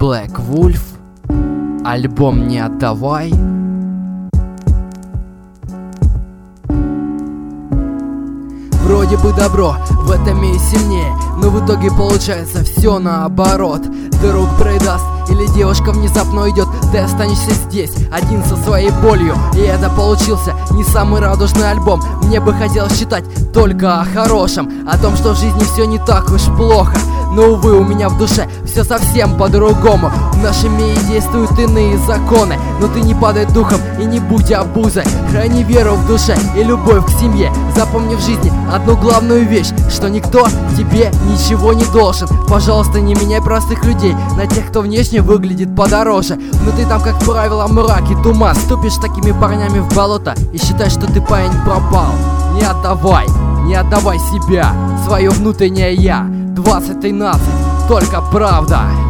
Black Wolf, альбом «Не отдавай». Вроде бы добро в этом мире сильнее, но в итоге получается все наоборот. Друг предаст или девушка внезапно уйдет, ты останешься здесь, один со своей болью. И это получился не самый радужный альбом. Мне бы хотелось читать только о хорошем, о том, что в жизни все не так уж плохо. Но, увы, у меня в душе все совсем по-другому. В нашем мире действуют иные законы, но ты не падай духом и не будь обузой. Храни веру в душе и любовь к семье. Запомни в жизни одну главную вещь, что никто тебе ничего не должен. Пожалуйста, не меняй простых людей на тех, кто внешне выглядит подороже. Но ты там, как правило, мрак и туман. Ступишь с такими парнями в болото и считай, что ты, парень, пропал. Не отдавай себя, свое внутреннее я. 2013, только правда.